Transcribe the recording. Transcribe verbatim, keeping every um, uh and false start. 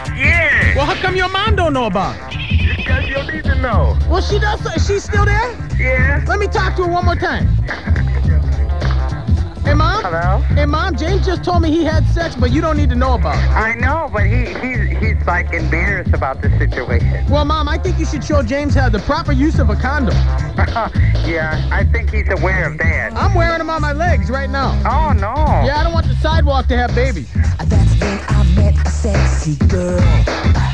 Yeah. Well, how come your mom don't know about it? Because you need to know. Well, she does. She's still there? Yeah. Let me talk to her one more time. Hey, Mom? Hello? Hey, Mom, James just told me he had sex, but you don't need to know about it. I know, but he, he's, he's like embarrassed about the situation. Well, Mom, I think you should show James how the proper use of a condom. Yeah, I think he's aware of that. I'm wearing them on my legs right now. Oh, no. Yeah, I don't want the sidewalk to have babies. That's when I met a sexy girl.